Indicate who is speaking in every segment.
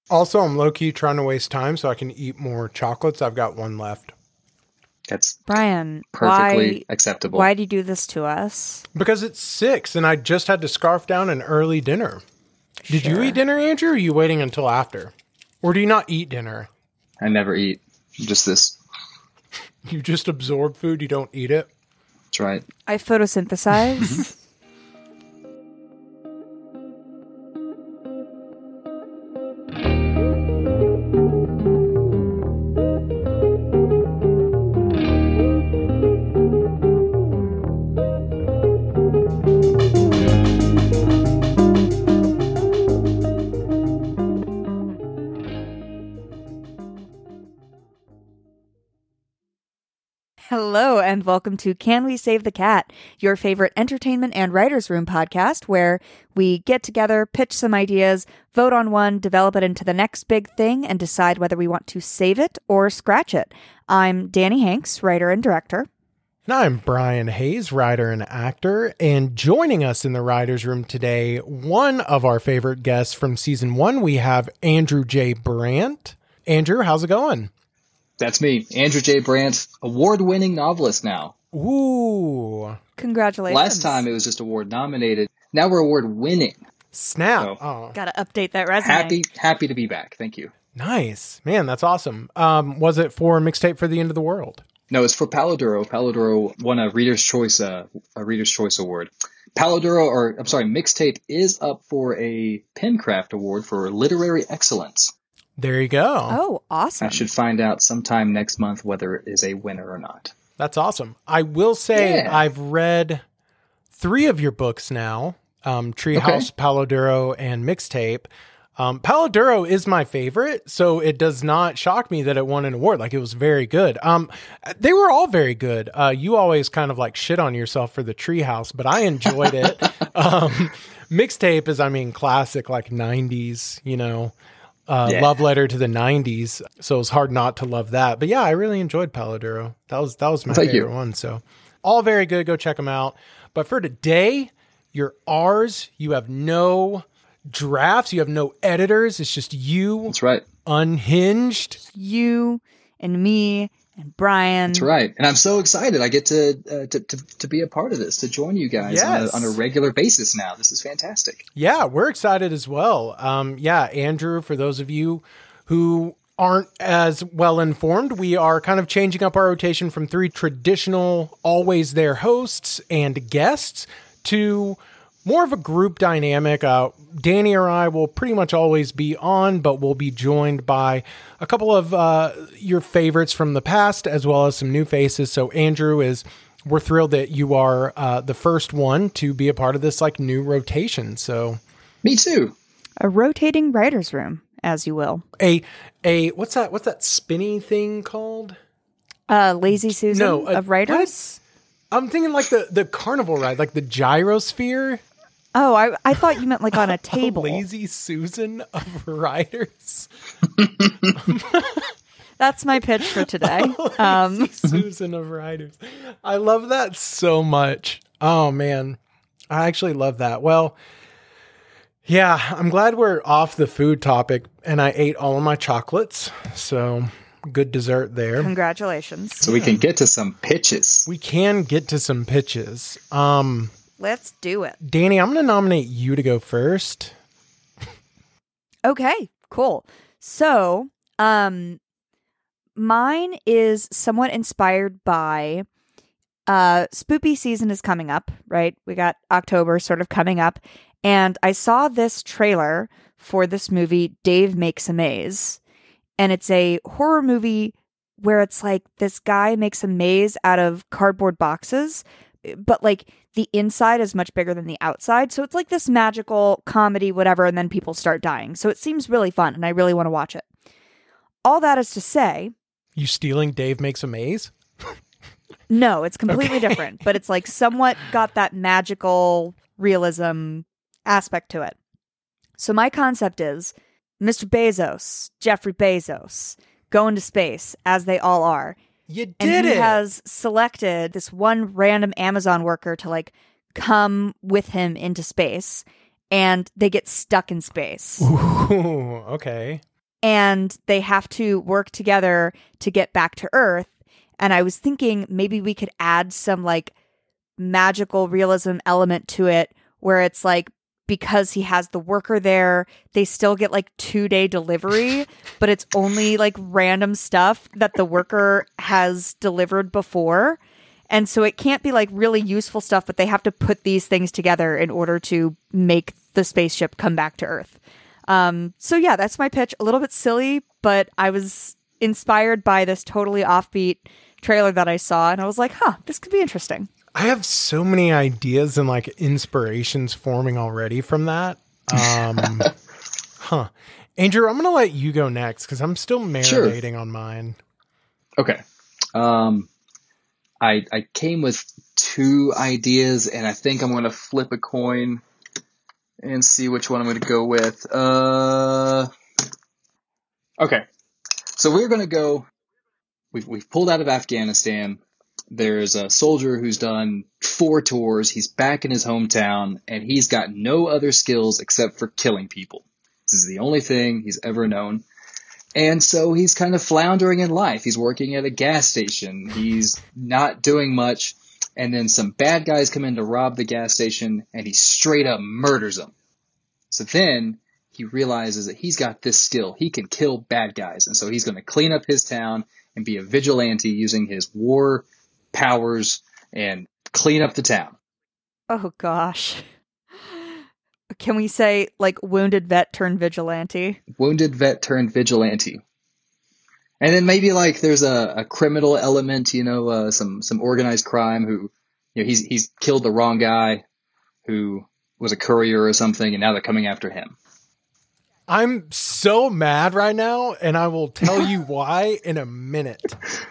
Speaker 1: Also, I'm low-key trying to waste time so I can eat more chocolates. I've got one left.
Speaker 2: That's
Speaker 3: Brian,
Speaker 2: perfectly acceptable.
Speaker 3: Why do you do this to us?
Speaker 1: Because it's 6 and I just had to scarf down an early dinner. Did you eat dinner, Andrew, or are you waiting until after? Or do you not eat dinner?
Speaker 2: I never eat. Just this.
Speaker 1: You just absorb food, you don't eat it?
Speaker 2: That's right.
Speaker 3: I photosynthesize. Hello, and welcome to Can We Save the Cat, your favorite entertainment and writer's room podcast, where we get together, pitch some ideas, vote on one, develop it into the next big thing, and decide whether we want to save it or scratch it. I'm Danny Hanks, writer and director.
Speaker 1: And I'm Brian Hayes, writer and actor, and joining us in the writer's room today, one of our favorite guests from season 1, we have Andrew J. Brandt. Andrew, how's it going?
Speaker 2: That's me, Andrew J. Brandt, award-winning novelist now.
Speaker 1: Ooh.
Speaker 3: Congratulations.
Speaker 2: Last time it was just award-nominated. Now we're award-winning.
Speaker 1: Snap.
Speaker 2: So,
Speaker 3: Gotta update that resume.
Speaker 2: Happy to be back. Thank you.
Speaker 1: Nice. Man, that's awesome. Was it for Mixtape for the End of the World?
Speaker 2: No, it's for Palo Duro. Palo Duro won a Reader's Choice Award. Mixtape is up for a Pencraft Award for literary excellence.
Speaker 1: There you go.
Speaker 3: Oh, awesome.
Speaker 2: I should find out sometime next month whether it is a winner or not.
Speaker 1: That's awesome. I will say I've read 3 of your books now, Treehouse, Palo Duro, and Mixtape. Palo Duro is my favorite, so it does not shock me that it won an award. Like, it was very good. They were all very good. You always kind of like shit on yourself for the Treehouse, but I enjoyed it. Mixtape is, classic, like 90s, love letter to the 90s. So it's hard not to love that. But yeah, I really enjoyed Palo Duro. That was my favorite one. So all very good. Go check them out. But for today, you're ours. You have no drafts. You have no editors. It's just you.
Speaker 2: That's right.
Speaker 1: Unhinged.
Speaker 3: You and me and Brian.
Speaker 2: That's right. And I'm so excited. I get to be a part of this, to join you guys on a regular basis now. This is fantastic.
Speaker 1: Yeah, we're excited as well. Andrew, for those of you who aren't as well informed, we are kind of changing up our rotation from 3 traditional, always there hosts and guests to more of a group dynamic. Danny or I will pretty much always be on, but we'll be joined by a couple of your favorites from the past, as well as some new faces. So Andrew, we're thrilled that you are the first one to be a part of this like new rotation. So
Speaker 2: me too.
Speaker 3: A rotating writer's room, as you will.
Speaker 1: What's that spinny thing called?
Speaker 3: Lazy Susan of writers?
Speaker 1: What? I'm thinking like the carnival ride, like the gyrosphere.
Speaker 3: Oh, I thought you meant like on a table.
Speaker 1: Lazy Susan of writers.
Speaker 3: That's my pitch for today.
Speaker 1: Lazy Susan of writers. I love that so much. Oh man, I actually love that. Well, yeah, I'm glad we're off the food topic, and I ate all of my chocolates. So good dessert there.
Speaker 3: Congratulations.
Speaker 2: So we can get to some pitches.
Speaker 1: We can get to some pitches.
Speaker 3: Let's do it.
Speaker 1: Danny, I'm going to nominate you to go first.
Speaker 3: Okay, cool. So, mine is somewhat inspired by spoopy season is coming up, right? We got October sort of coming up. And I saw this trailer for this movie, Dave Makes a Maze. And it's a horror movie where it's like this guy makes a maze out of cardboard boxes, but like the inside is much bigger than the outside. So it's like this magical comedy, whatever, and then people start dying. So it seems really fun, and I really want to watch it. All that is to say...
Speaker 1: You stealing Dave Makes a Maze?
Speaker 3: No, it's completely different, but it's like somewhat got that magical realism aspect to it. So my concept is Mr. Bezos, Jeffrey Bezos, going to space, as they all are.
Speaker 1: You did
Speaker 3: and he
Speaker 1: it!
Speaker 3: has selected this one random Amazon worker to like come with him into space, and they get stuck in space.
Speaker 1: Ooh, okay.
Speaker 3: and they have to work together to get back to Earth. And I was thinking maybe we could add some like magical realism element to it where it's like, because he has the worker there, they still get like 2-day delivery, but it's only like random stuff that the worker has delivered before. And so it can't be like really useful stuff, but they have to put these things together in order to make the spaceship come back to Earth. So yeah, that's my pitch. A little bit silly, but I was inspired by this totally offbeat trailer that I saw, and I was like, this could be interesting.
Speaker 1: I have so many ideas and like inspirations forming already from that. Andrew, I'm going to let you go next because I'm still marinating on mine.
Speaker 2: Okay. I came with 2 ideas, and I think I'm going to flip a coin and see which one I'm going to go with. Okay. So we're going to go. We've pulled out of Afghanistan. There's a soldier who's done 4 tours. He's back in his hometown, and he's got no other skills except for killing people. This is the only thing he's ever known. And so he's kind of floundering in life. He's working at a gas station. He's not doing much. And then some bad guys come in to rob the gas station, and he straight up murders them. So then he realizes that he's got this skill. He can kill bad guys. And so he's going to clean up his town and be a vigilante using his war powers and clean up the town.
Speaker 3: Oh gosh. Can we say like wounded vet turned vigilante?
Speaker 2: Wounded vet turned vigilante. And then maybe like there's a criminal element, some organized crime who, he's killed the wrong guy who was a courier or something, and now they're coming after him.
Speaker 1: I'm so mad right now, and I will tell you why in a minute.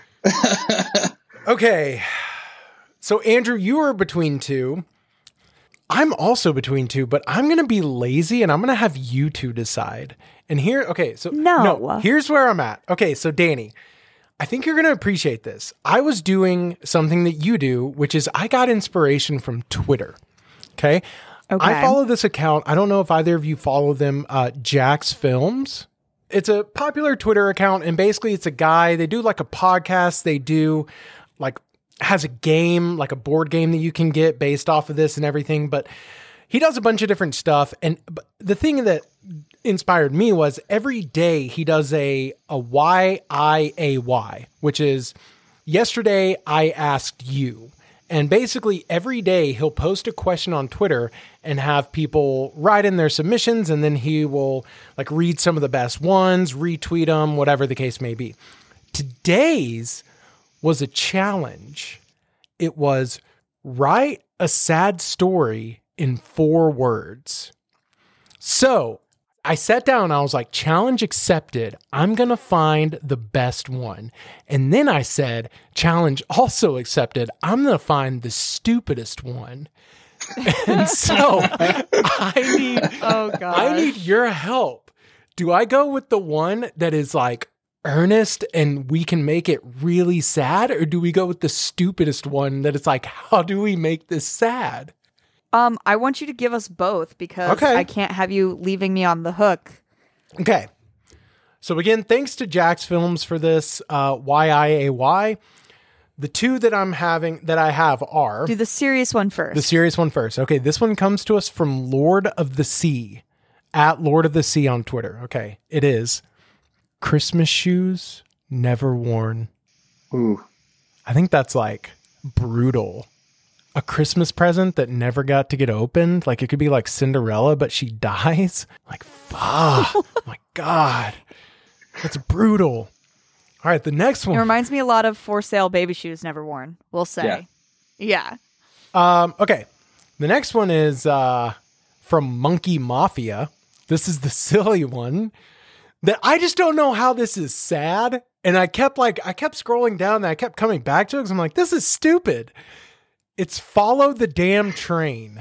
Speaker 1: Okay. So, Andrew, you are between 2. I'm also between 2, but I'm going to be lazy, and I'm going to have you 2 decide. And here, okay, so no, here's where I'm at. Okay, so Danny, I think you're going to appreciate this. I was doing something that you do, which is I got inspiration from Twitter. Okay. I follow this account. I don't know if either of you follow them, Jack's Films. It's a popular Twitter account, and basically it's a guy. They do like a podcast. They do like has a game, like a board game that you can get based off of this and everything. But he does a bunch of different stuff. And the thing that inspired me was every day he does a YIAY, which is yesterday I asked you. And basically every day he'll post a question on Twitter and have people write in their submissions, and then he will like read some of the best ones, retweet them, whatever the case may be. Today's was a challenge. It was write a sad story in 4 words. So I sat down and I was like, challenge accepted. I'm going to find the best one. And then I said, challenge also accepted. I'm going to find the stupidest one. And so I need your help. Do I go with the one that is like earnest and we can make it really sad? Or do we go with the stupidest one that it's like, how do we make this sad?
Speaker 3: I want you to give us both because I can't have you leaving me on the hook.
Speaker 1: Okay. So again, thanks to Jack's Films for this YIAY. The 2 that I have are...
Speaker 3: Do the serious one first.
Speaker 1: The serious one first. Okay, this one comes to us from Lord of the Sea, at Lord of the Sea on Twitter. Okay, it is Christmas shoes never worn.
Speaker 2: Ooh.
Speaker 1: I think that's like brutal. A Christmas present that never got to get opened. Like it could be like Cinderella, but she dies. Like, fuck. My God. That's brutal. All right, the next one.
Speaker 3: It reminds me a lot of For Sale Baby Shoes Never Worn, we'll say. Yeah.
Speaker 1: Okay. The next one is from Monkey Mafia. This is the silly one that I just don't know how this is sad. And I kept scrolling down and I kept coming back to it because I'm like, this is stupid. It's Follow the Damn Train.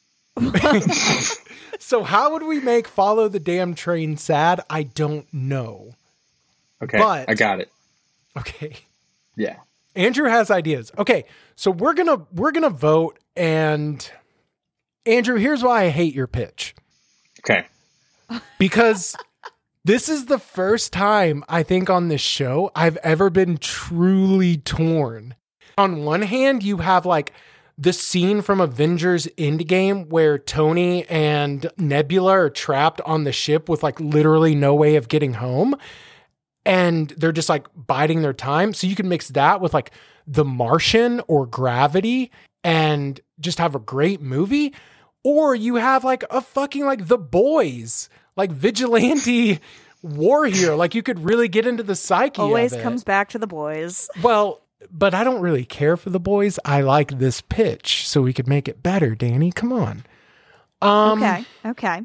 Speaker 1: So how would we make Follow the Damn Train sad? I don't know.
Speaker 2: Okay, but, I got it.
Speaker 1: Okay.
Speaker 2: Yeah.
Speaker 1: Andrew has ideas. Okay, so we're gonna vote, and Andrew, here's why I hate your pitch.
Speaker 2: Okay.
Speaker 1: Because This is the first time I think on this show I've ever been truly torn. On one hand, you have like the scene from Avengers Endgame where Tony and Nebula are trapped on the ship with like literally no way of getting home. And they're just like biding their time. So you can mix that with like The Martian or Gravity and just have a great movie. Or you have like a fucking like The Boys, like vigilante war hero. Like you could really get into the psyche
Speaker 3: Always
Speaker 1: of it.
Speaker 3: comes back to The Boys.
Speaker 1: Well, but I don't really care for The Boys. I like this pitch, so we could make it better, Danny. Come on.
Speaker 3: Okay.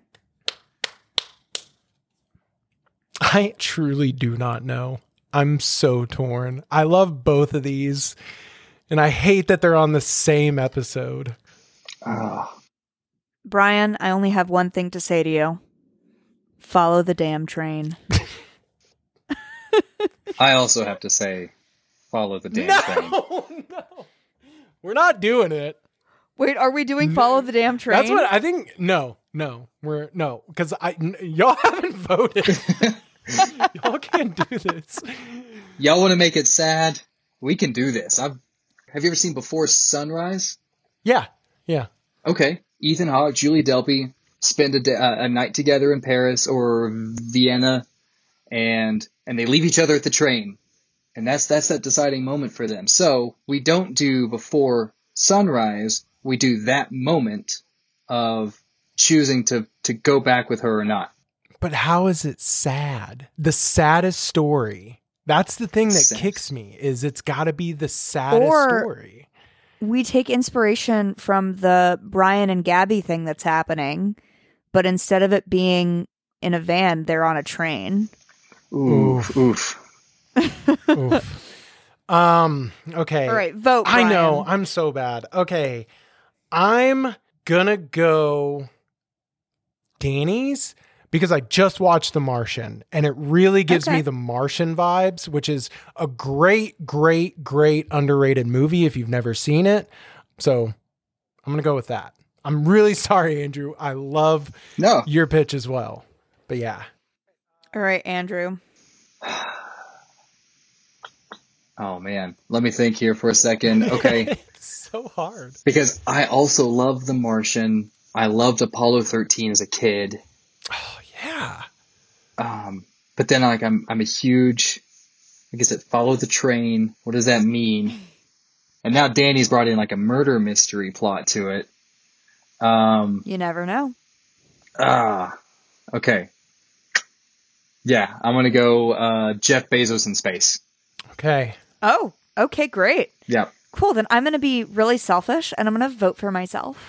Speaker 1: I truly do not know. I'm so torn. I love both of these, and I hate that they're on the same episode.
Speaker 3: Brian, I only have one thing to say to you. Follow the damn train.
Speaker 2: I also have to say, follow the damn train.
Speaker 1: No. We're not doing it.
Speaker 3: Wait, are we doing follow the damn train?
Speaker 1: That's what I think. No, because y'all haven't voted. Y'all can't do this.
Speaker 2: Y'all want to make it sad? We can do this. Have you ever seen Before Sunrise?
Speaker 1: Yeah.
Speaker 2: Okay. Ethan Hawke, Julie Delpy spend a night together in Paris or Vienna, and they leave each other at the train. And that's that deciding moment for them. So we don't do Before Sunrise. We do that moment of choosing to go back with her or not.
Speaker 1: But how is it sad? The saddest story. That's the thing that kicks me, is it's got to be the saddest story.
Speaker 3: We take inspiration from the Brian and Gabby thing that's happening, but instead of it being in a van, they're on a train.
Speaker 2: Oof.
Speaker 1: Oof. Okay.
Speaker 3: All right, vote, Brian.
Speaker 1: I know. I'm so bad. Okay. I'm gonna go Danny's because I just watched The Martian and it really gives me the Martian vibes, which is a great underrated movie if you've never seen it. So I'm going to go with that. I'm really sorry, Andrew. I love your pitch as well. But yeah.
Speaker 3: All right, Andrew.
Speaker 2: Oh, man. Let me think here for a second. Okay.
Speaker 1: It's so hard.
Speaker 2: Because I also love The Martian. I loved Apollo 13 as a kid.
Speaker 1: Oh, yeah.
Speaker 2: But then like I'm a huge, like I said, follow the train. What does that mean? And now Danny's brought in like a murder mystery plot to it.
Speaker 3: You never know.
Speaker 2: Okay. Yeah, I'm going to go Jeff Bezos in space.
Speaker 1: Okay.
Speaker 3: Oh, okay, great.
Speaker 2: Yeah.
Speaker 3: Cool, then I'm going to be really selfish and I'm going to vote for myself.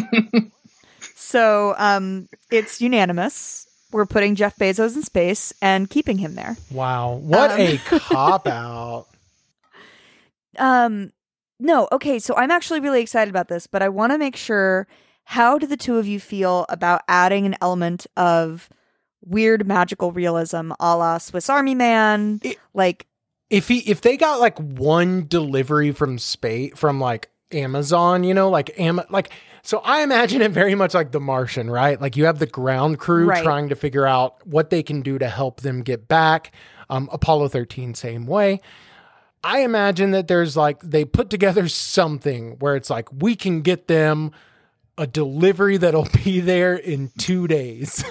Speaker 3: So it's unanimous. We're putting Jeff Bezos in space and keeping him there.
Speaker 1: Wow. What a cop-out.
Speaker 3: No, okay, so I'm actually really excited about this, but I want to make sure, how do the two of you feel about adding an element of weird magical realism a la Swiss Army Man?
Speaker 1: If they got like one delivery from space, from like Amazon, you know, so I imagine it very much like The Martian, right? Like you have the ground crew trying to figure out what they can do to help them get back. Apollo 13, same way. I imagine that there's like, they put together something where it's like, we can get them a delivery that'll be there in 2 days.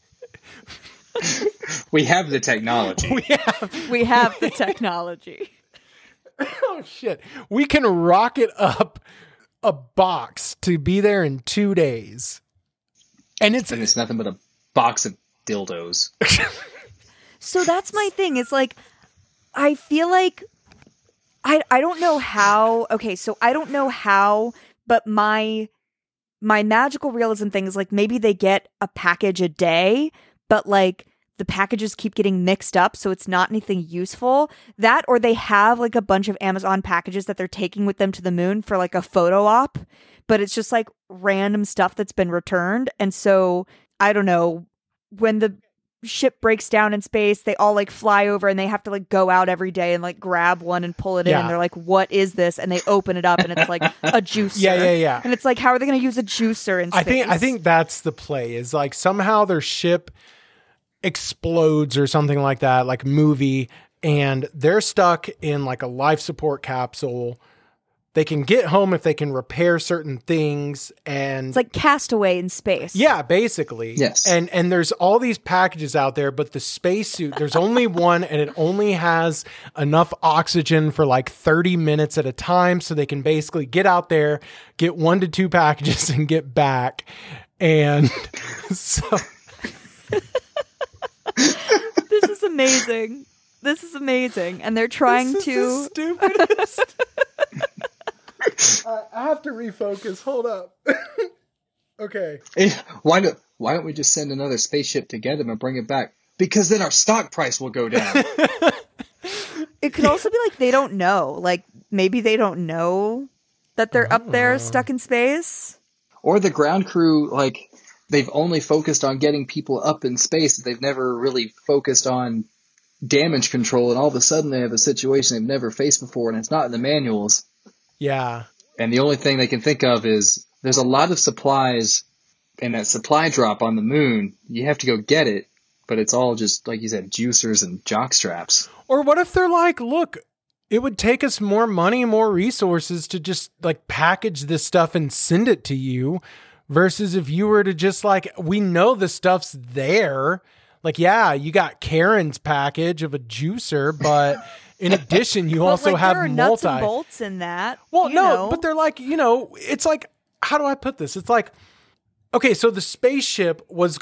Speaker 2: We have the technology.
Speaker 3: We have the technology.
Speaker 1: Oh shit. We can rocket up a box to be there in 2 days. And it's
Speaker 2: nothing but a box of dildos.
Speaker 3: So that's my thing. It's like, I feel like I don't know how. Okay, so I don't know how, but my magical realism thing is like, maybe they get a package a day, but like the packages keep getting mixed up, so it's not anything useful. That, or they have like a bunch of Amazon packages that they're taking with them to the moon for like a photo op, but it's just like random stuff that's been returned. And so I don't know, when the ship breaks down in space, they all like fly over and they have to like go out every day and like grab one and pull it in. And they're like, what is this? And they open it up and it's like a juicer.
Speaker 1: Yeah.
Speaker 3: And it's like, how are they going to use a juicer in space?
Speaker 1: I think that's the play, is like somehow their ship explodes or something like that, like movie, and they're stuck in like a life support capsule. They can get home if they can repair certain things, and
Speaker 3: it's like Castaway in space.
Speaker 1: Yeah, basically.
Speaker 2: Yes.
Speaker 1: And there's all these packages out there, but the spacesuit, there's only one, and it only has enough oxygen for like 30 minutes at a time, so they can basically get out there, get 1 to 2 packages, and get back. And so
Speaker 3: This is amazing. This is amazing. And they're trying
Speaker 1: this
Speaker 3: to...
Speaker 1: is the stupidest. I have to refocus. Hold up. Okay.
Speaker 2: Why don't we just send another spaceship to get him and bring it back? Because then our stock price will go down.
Speaker 3: It could also be like they don't know. Like maybe they don't know that they're up there stuck in space.
Speaker 2: Or the ground crew, like, they've only focused on getting people up in space. They've never really focused on damage control, and all of a sudden they have a situation they've never faced before, and it's not in the manuals.
Speaker 1: Yeah.
Speaker 2: And the only thing they can think of is there's a lot of supplies in that supply drop on the moon. You have to go get it, but it's all just, like you said, juicers and jock straps.
Speaker 1: Or what if they're like, look, it would take us more money, more resources to just like package this stuff and send it to you, versus if you were to just like, we know the stuff's there. Like, yeah, you got Karen's package of a juicer, but in addition, you also
Speaker 3: like,
Speaker 1: have
Speaker 3: there are nuts and bolts in that.
Speaker 1: Well, no, but they're like, it's like, how do I put this? It's like, okay, so the spaceship was.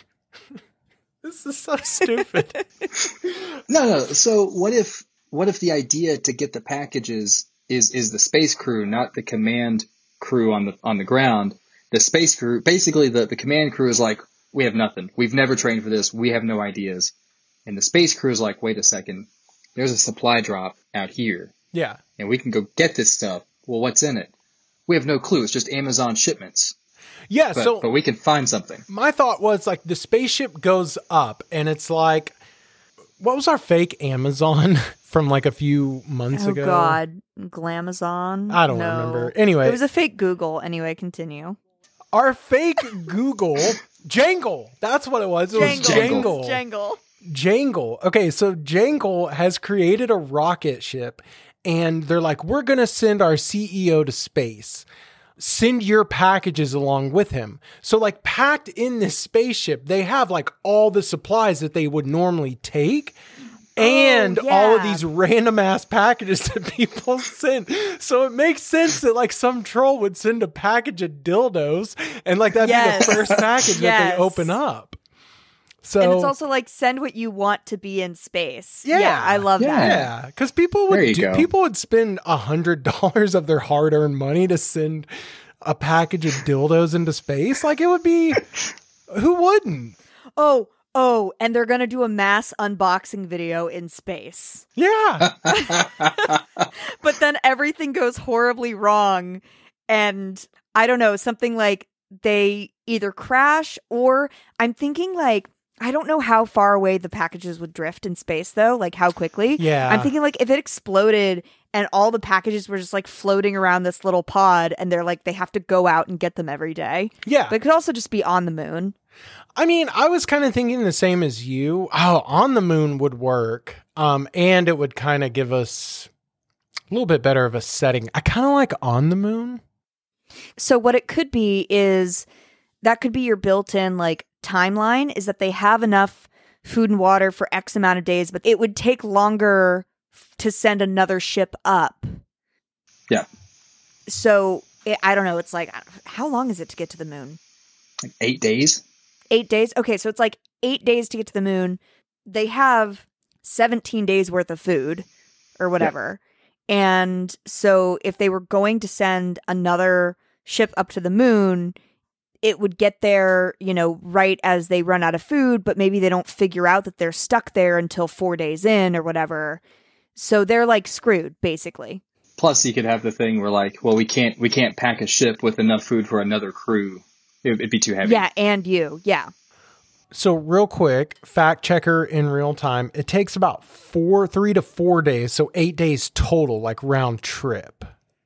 Speaker 1: This is so stupid.
Speaker 2: No. So what if the idea to get the packages is the space crew, not the command crew on the ground? The space crew, basically the command crew is like, we have nothing. We've never trained for this. We have no ideas. And the space crew is like, wait a second. There's a supply drop out here.
Speaker 1: Yeah.
Speaker 2: And we can go get this stuff. Well, what's in it? We have no clue. It's just Amazon shipments.
Speaker 1: Yeah,
Speaker 2: but we can find something.
Speaker 1: My thought was like the spaceship goes up and it's like, what was our fake Amazon from like a few months ago?
Speaker 3: Oh God, Glamazon?
Speaker 1: I don't remember. Anyway.
Speaker 3: It was a fake Google. Anyway, continue.
Speaker 1: Our fake Google, Jangle. That's what it was. It was Jangle. Jangle. Okay, so Jangle has created a rocket ship, and they're like, we're going to send our CEO to space. Send your packages along with him. So like packed in this spaceship, they have like all the supplies that they would normally take. And all of these random ass packages that people send. So it makes sense that like some troll would send a package of dildos and like that'd be the first package that they open up. So,
Speaker 3: and it's also like send what you want to be in space.
Speaker 1: Yeah,
Speaker 3: I love that.
Speaker 1: Yeah, because people would spend $100 of their hard-earned money to send a package of dildos into space. Like it would be, who wouldn't?
Speaker 3: Oh, and they're going to do a mass unboxing video in space.
Speaker 1: Yeah.
Speaker 3: But then everything goes horribly wrong. And I don't know, something like they either crash or I'm thinking like, I don't know how far away the packages would drift in space though, like how quickly.
Speaker 1: Yeah.
Speaker 3: I'm thinking like if it exploded and all the packages were just like floating around this little pod and they're like, they have to go out and get them every day.
Speaker 1: Yeah.
Speaker 3: But it could also just be on the moon.
Speaker 1: I mean, I was kind of thinking the same as you. Oh, on the moon would work. And it would kind of give us a little bit better of a setting. I kind of like on the moon.
Speaker 3: So what it could be is that could be your built-in like timeline is that they have enough food and water for X amount of days, but it would take longer to send another ship up.
Speaker 2: Yeah.
Speaker 3: So I don't know. It's like, how long is it to get to the moon?
Speaker 2: Like 8 days.
Speaker 3: 8 days? Okay, so it's like 8 days to get to the moon. They have 17 days worth of food or whatever. Yeah. And so if they were going to send another ship up to the moon, it would get there, right as they run out of food, but maybe they don't figure out that they're stuck there until 4 days in or whatever. So they're like screwed, basically.
Speaker 2: Plus you could have the thing where like, well, we can't pack a ship with enough food for another crew. It'd be too heavy.
Speaker 3: Yeah, and you. Yeah.
Speaker 1: So real quick, fact checker in real time. It takes about 3 to 4 days. So 8 days total, like round trip.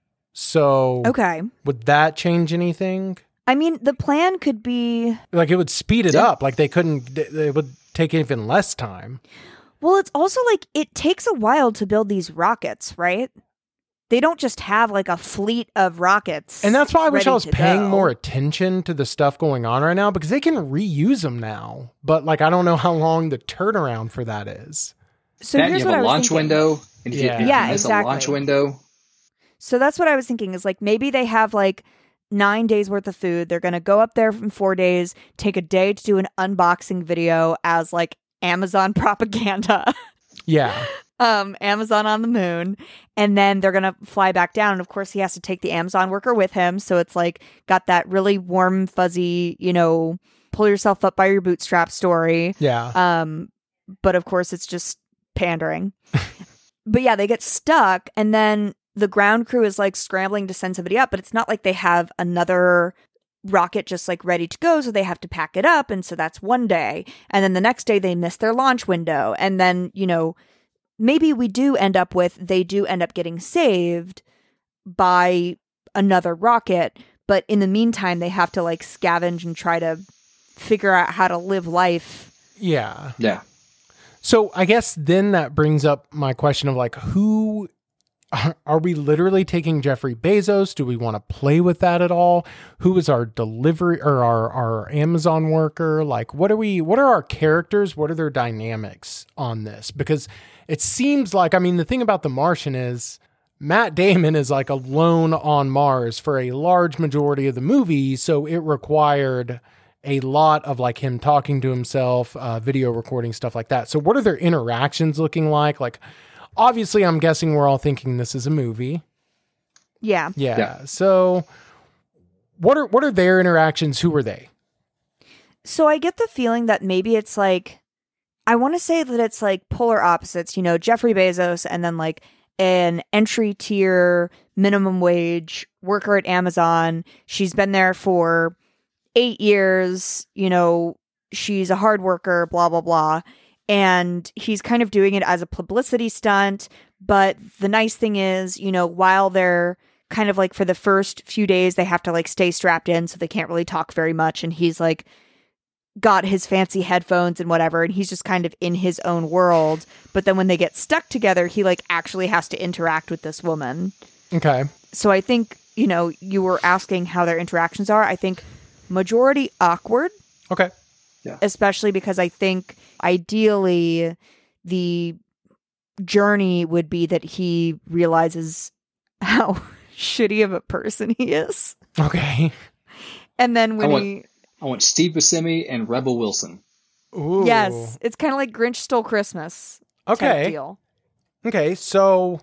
Speaker 1: So
Speaker 3: okay,
Speaker 1: would that change anything?
Speaker 3: I mean, the plan could be
Speaker 1: like it would speed it up. Like they would take even less time.
Speaker 3: Well, it's also like it takes a while to build these rockets, right? They don't just have like a fleet of rockets.
Speaker 1: And that's why I wish I was paying
Speaker 3: go.
Speaker 1: more attention to the stuff going on right now, because they can reuse them now. But like, I don't know how long the turnaround for that is.
Speaker 3: So
Speaker 2: that,
Speaker 3: here's
Speaker 2: you
Speaker 3: what
Speaker 2: have
Speaker 3: I
Speaker 2: a
Speaker 3: was
Speaker 2: launch
Speaker 3: thinking.
Speaker 2: window. And if you miss
Speaker 3: exactly.
Speaker 2: a launch window.
Speaker 3: So that's what I was thinking is like maybe they have like 9 days worth of food. They're going to go up there in 4 days, take a day to do an unboxing video as like Amazon propaganda.
Speaker 1: Yeah.
Speaker 3: Amazon on the moon. And then they're going to fly back down. And of course, he has to take the Amazon worker with him. So it's like got that really warm, fuzzy, pull yourself up by your bootstraps story.
Speaker 1: Yeah.
Speaker 3: But of course, it's just pandering. But yeah, they get stuck. And then the ground crew is like scrambling to send somebody up. But it's not like they have another rocket just like ready to go. So they have to pack it up. And so that's one day. And then the next day, they miss their launch window. And then, maybe they do end up getting saved by another rocket, but in the meantime, they have to like scavenge and try to figure out how to live life.
Speaker 1: Yeah.
Speaker 2: Yeah.
Speaker 1: So I guess then that brings up my question of like, who are we literally taking Jeffrey Bezos? Do we want to play with that at all? Who is our delivery or our Amazon worker? Like, what are our characters? What are their dynamics on this? Because it seems like, the thing about The Martian is Matt Damon is like alone on Mars for a large majority of the movie. So it required a lot of like him talking to himself, video recording, stuff like that. So what are their interactions looking like? Like, obviously, I'm guessing we're all thinking this is a movie.
Speaker 3: Yeah.
Speaker 1: So what are their interactions? Who are they?
Speaker 3: So I get the feeling that maybe it's like, I want to say that it's like polar opposites, Jeffrey Bezos and then like an entry tier minimum wage worker at Amazon. She's been there for 8 years, she's a hard worker, blah, blah, blah. And he's kind of doing it as a publicity stunt. But the nice thing is, while they're kind of like for the first few days, they have to like stay strapped in. So they can't really talk very much. And he's like got his fancy headphones and whatever. And he's just kind of in his own world. But then when they get stuck together, he like actually has to interact with this woman.
Speaker 1: Okay.
Speaker 3: So I think, you were asking how their interactions are. I think majority awkward.
Speaker 1: Okay.
Speaker 2: Yeah.
Speaker 3: Especially because I think ideally the journey would be that he realizes how shitty of a person he is.
Speaker 1: Okay.
Speaker 3: And then when
Speaker 2: I want Steve Buscemi and Rebel Wilson.
Speaker 1: Ooh.
Speaker 3: Yes. It's kind of like Grinch Stole Christmas.
Speaker 1: Okay.
Speaker 3: Type deal.
Speaker 1: Okay. So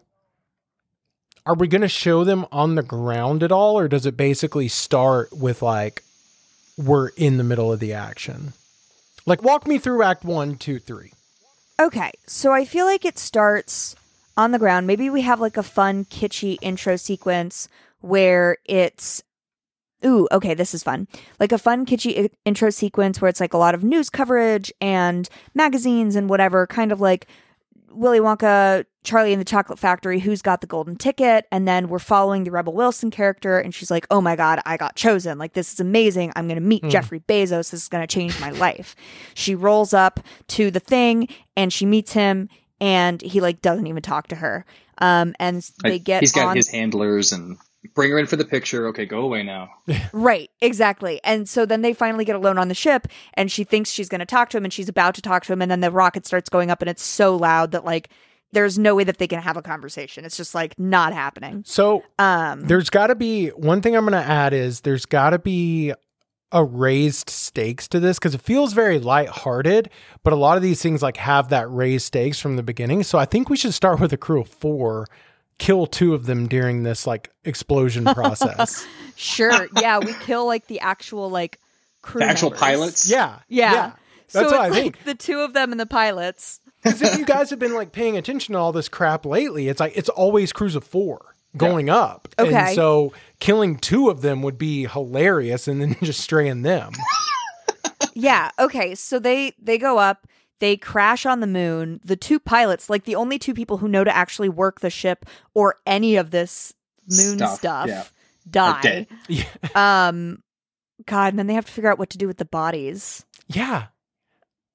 Speaker 1: are we going to show them on the ground at all? Or does it basically start with like, we're in the middle of the action? Like, walk me through Act 1, 2, 3.
Speaker 3: Okay, so I feel like it starts on the ground. Maybe we have like a fun, kitschy intro sequence where it's... Ooh, okay, this is fun. Like a fun, kitschy intro sequence where it's like a lot of news coverage and magazines and whatever, kind of like Willy Wonka, Charlie and the Chocolate Factory, who's got the golden ticket, and then we're following the Rebel Wilson character, and she's like, oh my god, I got chosen. Like, this is amazing. I'm going to meet Jeffrey Bezos. This is going to change my life. She rolls up to the thing, and she meets him, and he, like, doesn't even talk to her. And they get
Speaker 2: He's got his handlers and... Bring her in for the picture. Okay, go away now.
Speaker 3: Right, exactly. And so then they finally get alone on the ship, and she thinks she's going to talk to him, and she's about to talk to him, and then the rocket starts going up, and it's so loud that, like, there's no way that they can have a conversation. It's just, like, not happening.
Speaker 1: So there's got to be... One thing I'm going to add is there's got to be a raised stakes to this, because it feels very lighthearted, but a lot of these things, like, have that raised stakes from the beginning. So I think we should start with a crew of 4, kill 2 of them during this like explosion process.
Speaker 3: Sure. Yeah. We kill like the actual like crew.
Speaker 2: The actual
Speaker 3: members.
Speaker 2: pilots.
Speaker 3: Yeah.
Speaker 1: That's
Speaker 3: so
Speaker 1: what I
Speaker 3: it's
Speaker 1: think.
Speaker 3: Like the 2 of them and the pilots.
Speaker 1: Because if you guys have been like paying attention to all this crap lately, it's like, it's always crews of 4 going up.
Speaker 3: Okay.
Speaker 1: And so killing 2 of them would be hilarious and then just straying them.
Speaker 3: Yeah. Okay. So they go up. They crash on the moon. The 2 pilots, like the only 2 people who know to actually work the ship or any of this moon stuff die.
Speaker 1: Yeah.
Speaker 3: God, and then they have to figure out what to do with the bodies.
Speaker 1: Yeah.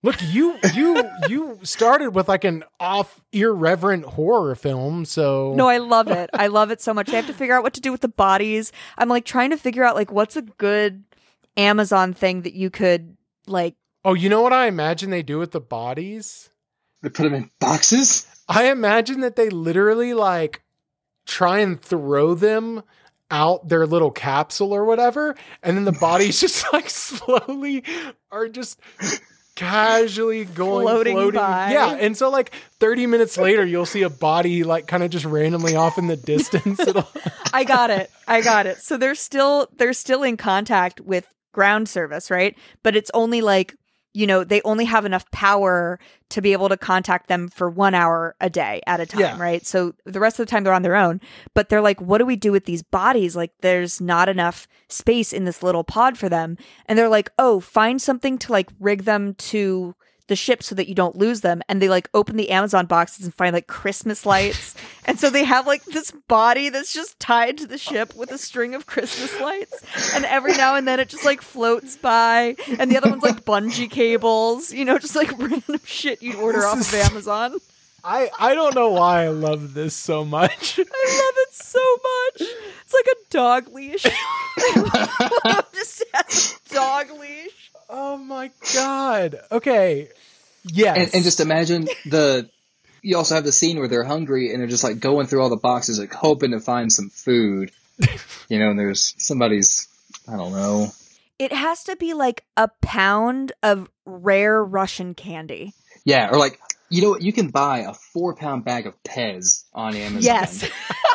Speaker 1: Look, you started with like an irreverent horror film, so
Speaker 3: No, I love it. I love it so much. They have to figure out what to do with the bodies. I'm like trying to figure out like what's a good Amazon thing that you could like.
Speaker 1: Oh, you know what I imagine they do with the bodies?
Speaker 2: They put them in boxes?
Speaker 1: I imagine that they literally like try and throw them out their little capsule or whatever, and then the bodies just like slowly are just casually floating
Speaker 3: by.
Speaker 1: Yeah, and so like 30 minutes later you'll see a body like kind of just randomly off in the distance.
Speaker 3: I got it. So they're still in contact with ground service, right? But it's only like, you know, they only have enough power to be able to contact them for 1 hour a day at a time, right? So the rest of the time they're on their own. But they're like, what do we do with these bodies? Like, there's not enough space in this little pod for them. And they're like, oh, find something to like rig them to the ship so that you don't lose them. And they like open the Amazon boxes and find like Christmas lights. And so they have like this body that's just tied to the ship with a string of Christmas lights. And every now and then it just like floats by. And the other one's like bungee cables, you know, just like random shit you'd order off of Amazon.
Speaker 1: I don't know why I love this so much.
Speaker 3: I love it so much. It's like a dog leash. Just has a dog leash.
Speaker 1: Oh my God. Okay. Yes.
Speaker 2: And just imagine you also have the scene where they're hungry and they're just like going through all the boxes, like hoping to find some food, you know, and there's somebody's, I don't know.
Speaker 3: It has to be like a pound of rare Russian candy.
Speaker 2: Yeah. Or like, you know what? You can buy a 4-pound bag of Pez on Amazon.
Speaker 3: Yes.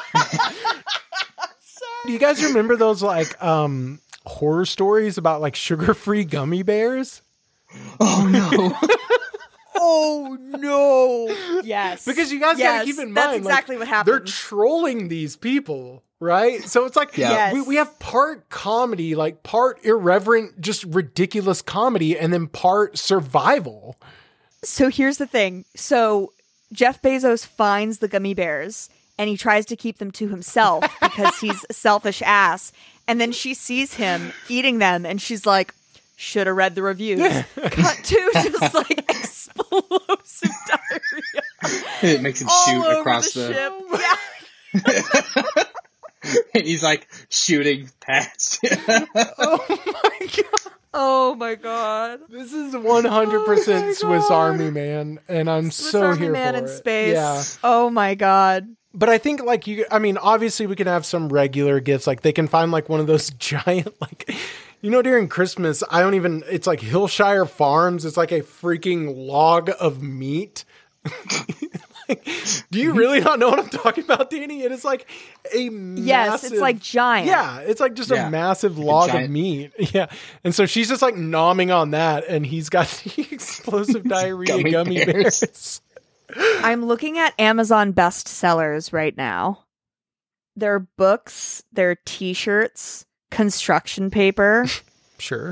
Speaker 1: Do you guys remember those like, horror stories about like sugar-free gummy bears?
Speaker 2: Oh no.
Speaker 3: Oh no. Yes.
Speaker 1: Because you guys gotta keep in mind,
Speaker 3: that's exactly
Speaker 1: like,
Speaker 3: what happened.
Speaker 1: They're trolling these people, right? So it's like we have part comedy, like part irreverent, just ridiculous comedy, and then part survival.
Speaker 3: So here's the thing. So Jeff Bezos finds the gummy bears and he tries to keep them to himself because he's a selfish ass. And then she sees him eating them and she's like, should have read the reviews. Cut to just like explosive diarrhea.
Speaker 2: It makes him shoot across the
Speaker 3: ship. Yeah.
Speaker 2: And he's like shooting past.
Speaker 3: Oh my god.
Speaker 1: This is 100% Swiss Army Man, and I'm
Speaker 3: Swiss
Speaker 1: so
Speaker 3: Army
Speaker 1: here
Speaker 3: Man
Speaker 1: for
Speaker 3: in
Speaker 1: it.
Speaker 3: space.
Speaker 1: Yeah.
Speaker 3: Oh my god.
Speaker 1: But I think like obviously we can have some regular gifts. Like they can find like one of those giant, like, you know, during Christmas, it's like Hillshire Farms. It's like a freaking log of meat. Like, do you really not know what I'm talking about, Danny? It is like a massive...
Speaker 3: Yes, it's like giant.
Speaker 1: Yeah, it's like just a massive log of meat. Yeah. And so she's just like nomming on that, and he's got the explosive diarrhea gummy bears.
Speaker 3: I'm looking at Amazon bestsellers right now. There are books, there are t-shirts, construction paper.
Speaker 1: Sure.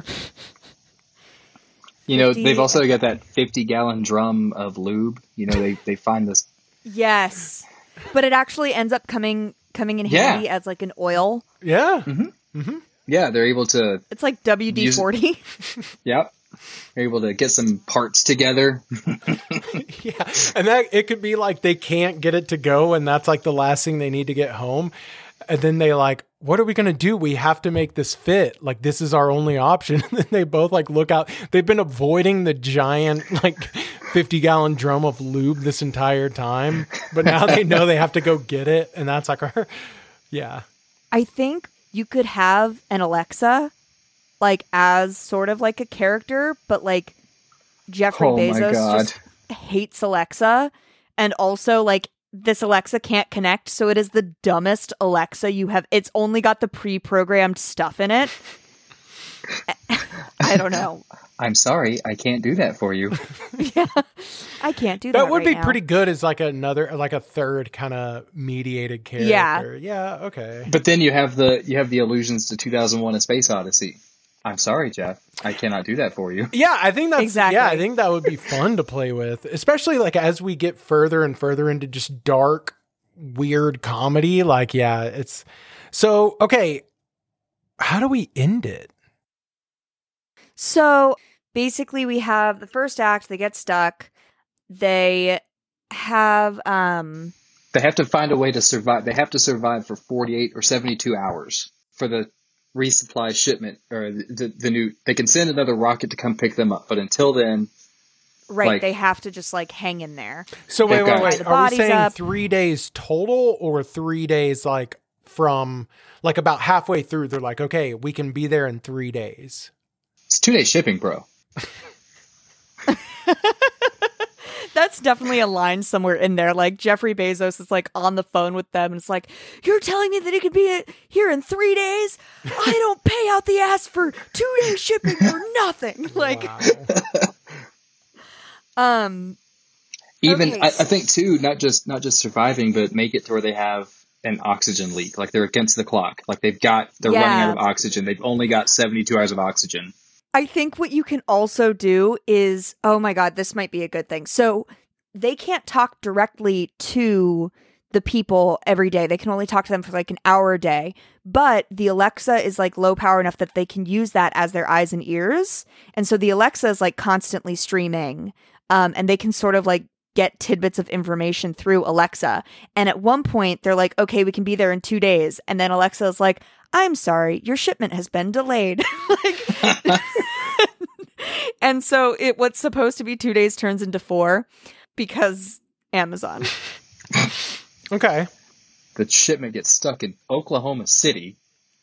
Speaker 2: You know, they've also got that 50-gallon drum of lube. You know, they find this.
Speaker 3: Yes. But it actually ends up coming in handy as like an oil.
Speaker 1: Yeah.
Speaker 2: Mm-hmm. Mm-hmm. Yeah, they're able to.
Speaker 3: It's like WD-40.
Speaker 2: Yep. They're able to get some parts together.
Speaker 1: Yeah. And that it could be like they can't get it to go, and that's like the last thing they need to get home. And then they like, what are we going to do? We have to make this fit. Like, this is our only option. And then they both like look out. They've been avoiding the giant, like 50-gallon drum of lube this entire time. But now they know they have to go get it. And that's like yeah.
Speaker 3: I think you could have an Alexa like as sort of like a character, but like Jeffrey Bezos just hates Alexa. And also like, this Alexa can't connect, so it is the dumbest Alexa you have. It's only got the pre-programmed stuff in it. I don't know.
Speaker 2: I'm sorry, I can't do that for you.
Speaker 3: Yeah, I can't do that.
Speaker 1: That would be
Speaker 3: now.
Speaker 1: pretty good as like a third kind of mediated character. Yeah, okay.
Speaker 2: But then you have the allusions to 2001: A Space Odyssey. I'm sorry, Jeff. I cannot do that for you.
Speaker 1: Yeah, I think that's
Speaker 3: exactly.
Speaker 1: Yeah, I think that would be fun to play with, especially like as we get further and further into just dark, weird comedy. Like, yeah, it's so okay. How do we end it?
Speaker 3: So basically we have the first act, they get stuck. They have
Speaker 2: They have to find a way to survive. They have to survive for 48 or 72 hours for the resupply shipment, or the new. They can send another rocket to come pick them up, but until then,
Speaker 3: right? They have to just like hang in there.
Speaker 1: So wait. Are we saying 3 days total, or 3 days like from like about halfway through? They're like, okay, we can be there in 3 days.
Speaker 2: It's 2 day shipping, bro.
Speaker 3: That's definitely a line somewhere in there. Like Jeffrey Bezos is like on the phone with them and it's like, you're telling me that it could be here in 3 days? I don't pay out the ass for 2 day shipping for nothing. Like,
Speaker 2: even I think too, not just surviving, but make it to where they have an oxygen leak. Like they're against the clock. Like they're running out of oxygen. They've only got 72 hours of oxygen.
Speaker 3: I think what you can also do is, oh my God, this might be a good thing. So they can't talk directly to the people every day. They can only talk to them for like an hour a day. But the Alexa is like low power enough that they can use that as their eyes and ears. And so the Alexa is like constantly streaming. And they can sort of like get tidbits of information through Alexa. And at one point they're like, okay, we can be there in 2 days. And then Alexa is like, I'm sorry, your shipment has been delayed. And so what's supposed to be 2 days turns into 4 because Amazon.
Speaker 1: Okay.
Speaker 2: The shipment gets stuck in Oklahoma City.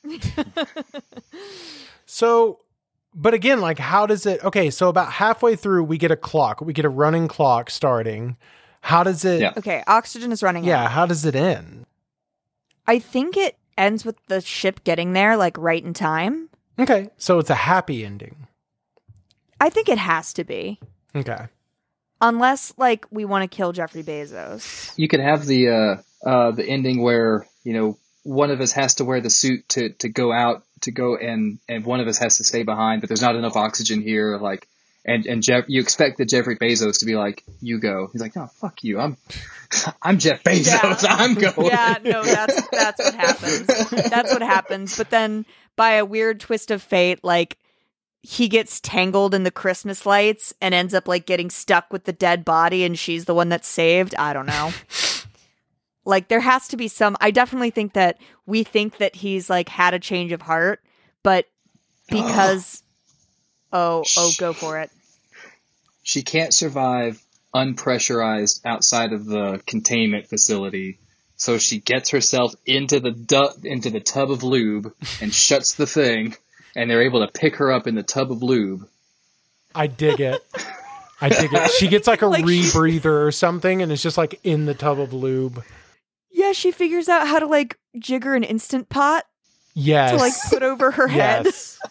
Speaker 1: So, but again, like how does it, okay, so about halfway through we get a clock. We get a running clock starting. How does it?
Speaker 3: Yeah. Okay, oxygen is running out.
Speaker 1: How does it end?
Speaker 3: I think it ends with the ship getting there like right in time.
Speaker 1: Okay, so it's a happy ending.
Speaker 3: I think it has to be.
Speaker 1: Okay.
Speaker 3: Unless like we want to kill Jeffrey Bezos.
Speaker 2: You could have the ending where, one of us has to wear the suit to go out and one of us has to stay behind, but there's not enough oxygen here, like and Jeff, you expect that Jeffrey Bezos to be like, you go. He's like, no, fuck you. I'm Jeff Bezos. Yeah. I'm going.
Speaker 3: Yeah, no, that's what happens. That's what happens. But then by a weird twist of fate, like he gets tangled in the Christmas lights and ends up like getting stuck with the dead body and she's the one that's saved. I don't know. Like there has to be I definitely think that we think that he's like had a change of heart, but because Oh, go for it.
Speaker 2: She can't survive unpressurized outside of the containment facility, so she gets herself into the tub of lube and shuts the thing, and they're able to pick her up in the tub of lube.
Speaker 1: I dig it. She gets like a rebreather or something, and it's just like in the tub of lube.
Speaker 3: Yeah, she figures out how to like jigger an Instant Pot.
Speaker 1: Yes.
Speaker 3: To like put over her head.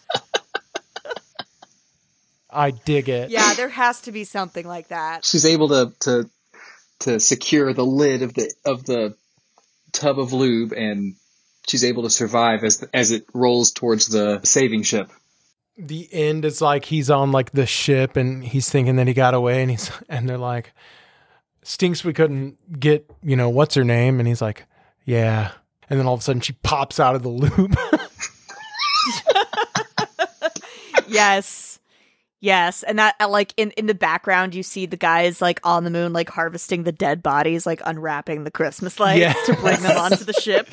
Speaker 1: I dig it.
Speaker 3: Yeah, there has to be something like that.
Speaker 2: She's able to secure the lid of the tub of lube, and she's able to survive as it rolls towards the saving ship.
Speaker 1: The end is like he's on like the ship and he's thinking that he got away, and they're like, stinks we couldn't get, what's her name? And he's like, yeah. And then all of a sudden she pops out of the lube.
Speaker 3: Yes, and that like in the background you see the guys like on the moon like harvesting the dead bodies, like unwrapping the Christmas lights to bring them onto the ship.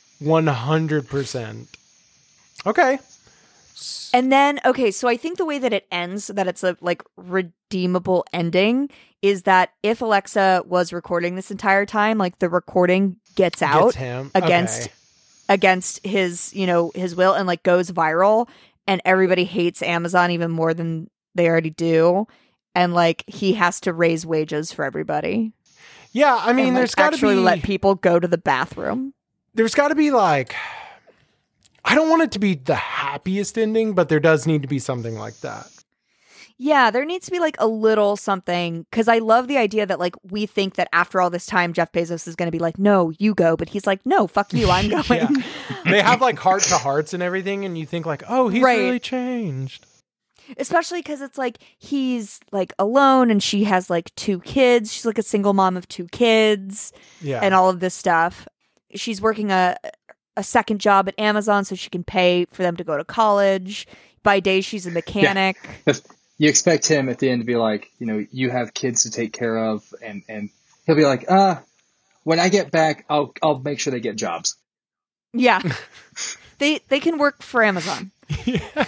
Speaker 1: 100%. Okay.
Speaker 3: And then so I think the way that it ends, so that it's a like redeemable ending, is that if Alexa was recording this entire time, like the recording gets out against his his will and like goes viral, and everybody hates Amazon even more than they already do, and like he has to raise wages for everybody.
Speaker 1: Yeah, I mean, there's got to be
Speaker 3: let people go to the bathroom.
Speaker 1: There's got to be like, I don't want it to be the happiest ending, but there does need to be something like that.
Speaker 3: Yeah, there needs to be like a little something, because I love the idea that like we think that after all this time Jeff Bezos is going to be like, no, you go, but he's like, no, fuck you, I'm going.
Speaker 1: Yeah. They have like heart to hearts and everything, and you think like, oh, he's really changed.
Speaker 3: Especially because it's like he's like alone and she has like 2 kids. She's like a single mom of 2 kids.
Speaker 1: Yeah.
Speaker 3: And all of this stuff. She's working a second job at Amazon so she can pay for them to go to college. By day, she's a mechanic.
Speaker 2: Yeah. you expect him at the end to be like, you have kids to take care of, and he'll be like, when I get back, I'll make sure they get jobs.
Speaker 3: Yeah. They can work for Amazon.
Speaker 1: Yeah.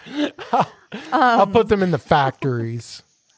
Speaker 1: I'll put them in the factories.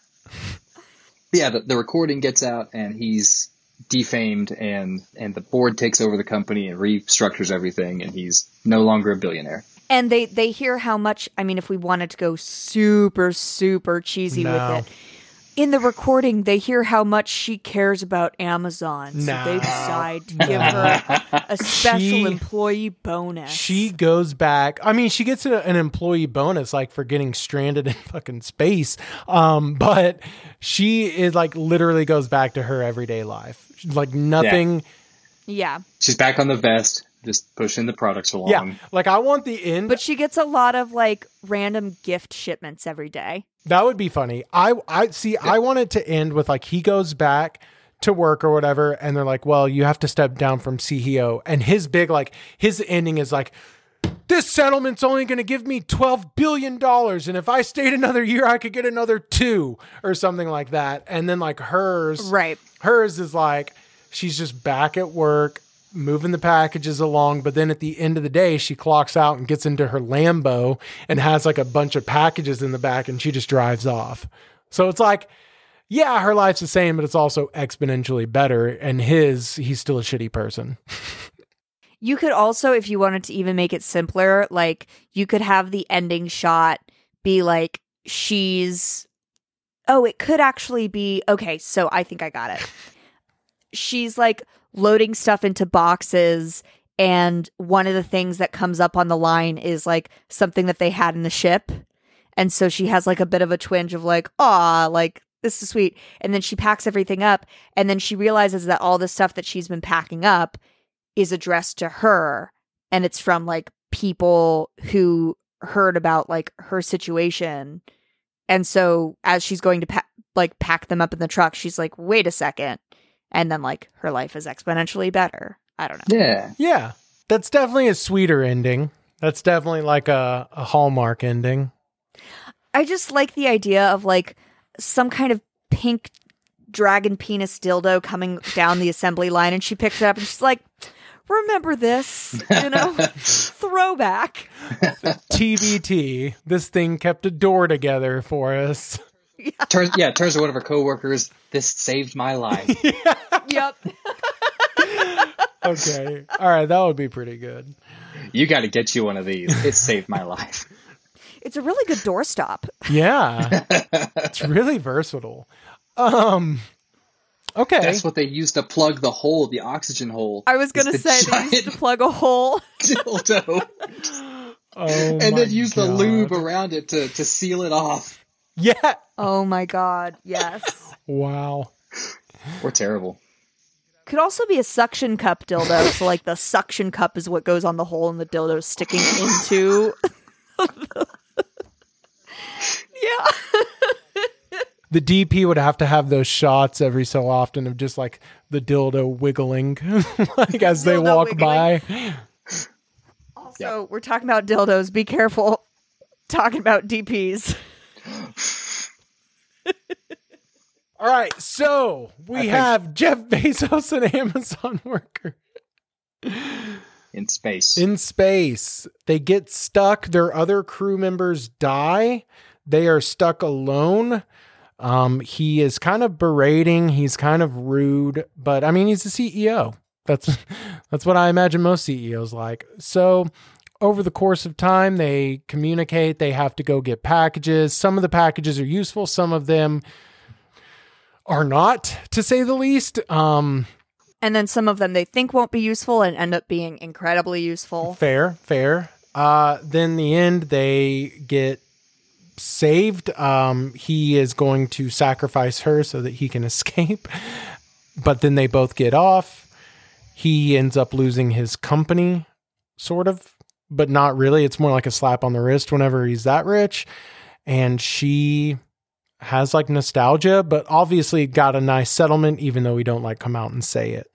Speaker 2: Yeah, the recording gets out and he's defamed, and the board takes over the company and restructures everything, and he's no longer a billionaire.
Speaker 3: And they hear how much, I mean, if we wanted to go super, super cheesy with it, in the recording, they hear how much she cares about Amazon. So they decide to give her a special employee bonus.
Speaker 1: She goes back. I mean, she gets an employee bonus, like, for getting stranded in fucking space. But she is like literally goes back to her everyday life. Like nothing.
Speaker 3: Yeah.
Speaker 2: She's back on the vest, just pushing the products along.
Speaker 1: Yeah. Like I want the end.
Speaker 3: But she gets a lot of like random gift shipments every day.
Speaker 1: That would be funny. I see. Yeah. I want it to end with like he goes back to work or whatever, and they're like, "Well, you have to step down from CEO." And his ending is like, "This settlement's only going to give me $12 billion, and if I stayed another year, I could get another 2 or something like that." And then like hers is like she's just back at work, moving the packages along, but then at the end of the day, she clocks out and gets into her Lambo and has like a bunch of packages in the back, and she just drives off. So it's like, yeah, her life's the same, but it's also exponentially better. And he's still a shitty person.
Speaker 3: You could also, if you wanted to even make it simpler, like you could have the ending shot be like it could actually be, okay, so I think I got it. She's like loading stuff into boxes, and one of the things that comes up on the line is like something that they had in the ship. And so she has like a bit of a twinge of like, aw, like this is sweet. And then she packs everything up, and then she realizes that all the stuff that she's been packing up is addressed to her, and it's from like people who heard about like her situation. And so as she's going to pack them up in the truck, she's like, wait a second. And then like her life is exponentially better. I don't know.
Speaker 2: Yeah.
Speaker 1: Yeah. That's definitely a sweeter ending. That's definitely like a Hallmark ending.
Speaker 3: I just like the idea of like some kind of pink dragon penis dildo coming down the assembly line, and she picks it up and she's like, remember this, throwback.
Speaker 1: TBT. This thing kept a door together for us.
Speaker 3: Yeah.
Speaker 2: Turns to one of her coworkers. This saved my life.
Speaker 3: Yep.
Speaker 1: Okay. All right. That would be pretty good.
Speaker 2: You got to get you one of these. It saved my life.
Speaker 3: It's a really good doorstop.
Speaker 1: Yeah. It's really versatile. Okay.
Speaker 2: That's what they used to plug the oxygen hole.
Speaker 3: I was going to say they used to plug a hole.
Speaker 2: Dildo. And then use the lube around it to seal it off.
Speaker 1: Yeah.
Speaker 3: Oh my God. Yes.
Speaker 1: Wow.
Speaker 2: We're terrible.
Speaker 3: Could also be a suction cup dildo. So like the suction cup is what goes on the hole and the dildo sticking into. Yeah.
Speaker 1: The DP would have to have those shots every so often of just like the dildo wiggling like as they walk wiggling by.
Speaker 3: Also, We're talking about dildos. Be careful talking about DPs.
Speaker 1: All right, so we have Jeff Bezos, an Amazon worker.
Speaker 2: In space.
Speaker 1: They get stuck. Their other crew members die. They are stuck alone. He is kind of berating. He's kind of rude, but I mean, he's the CEO. That's what I imagine most CEOs like. So over the course of time, they communicate. They have to go get packages. Some of the packages are useful. Some of them are not, to say the least. And
Speaker 3: then some of them they think won't be useful and end up being incredibly useful.
Speaker 1: Fair. Then the end, they get saved. He is going to sacrifice her so that he can escape. But then they both get off. He ends up losing his company, sort of, but not really. It's more like a slap on the wrist whenever he's that rich. And she has like nostalgia, but obviously got a nice settlement, even though we don't like come out and say it.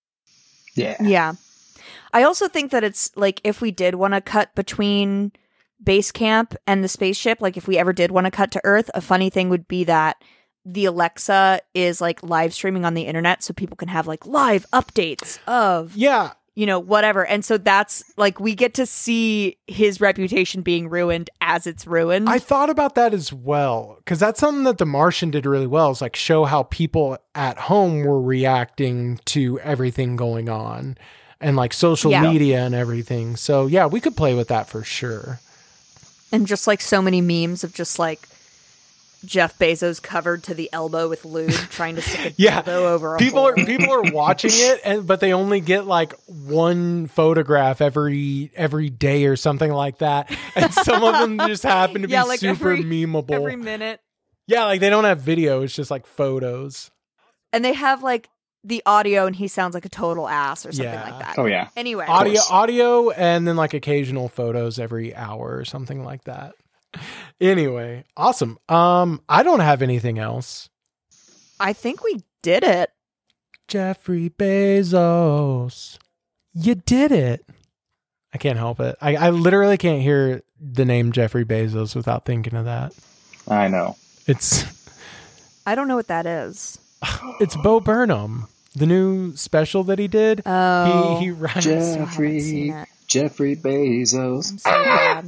Speaker 2: Yeah.
Speaker 3: Yeah. I also think that it's like if we did want to cut between base camp and the spaceship, like if we ever did want to cut to Earth, a funny thing would be that the Alexa is like live streaming on the internet so people can have like live updates of whatever. And so that's like we get to see his reputation being ruined as it's ruined.
Speaker 1: I thought about that as well, because that's something that The Martian did really well, is like show how people at home were reacting to everything going on and like social media and everything. So yeah, we could play with that for sure.
Speaker 3: And just like so many memes of just like Jeff Bezos covered to the elbow with lube trying to stick a dildo over a hole.
Speaker 1: People are watching it, but they only get like one photograph every day or something like that, and some of them just happen to be like super memeable
Speaker 3: every minute.
Speaker 1: Yeah, like they don't have video; it's just like photos,
Speaker 3: and they have like the audio, and he sounds like a total ass or something like that.
Speaker 2: Oh yeah.
Speaker 3: Anyway,
Speaker 1: audio, and then like occasional photos every hour or something like that. Anyway, awesome. I don't have anything else.
Speaker 3: I think we did it.
Speaker 1: Jeffrey Bezos. You did it. I can't help it. I literally can't hear the name Jeffrey Bezos without thinking of that.
Speaker 2: I know.
Speaker 1: I
Speaker 3: don't know what that is.
Speaker 1: It's Bo Burnham, the new special that he did.
Speaker 3: Oh,
Speaker 1: he writes
Speaker 2: Jeffrey Bezos.
Speaker 3: I'm so bad.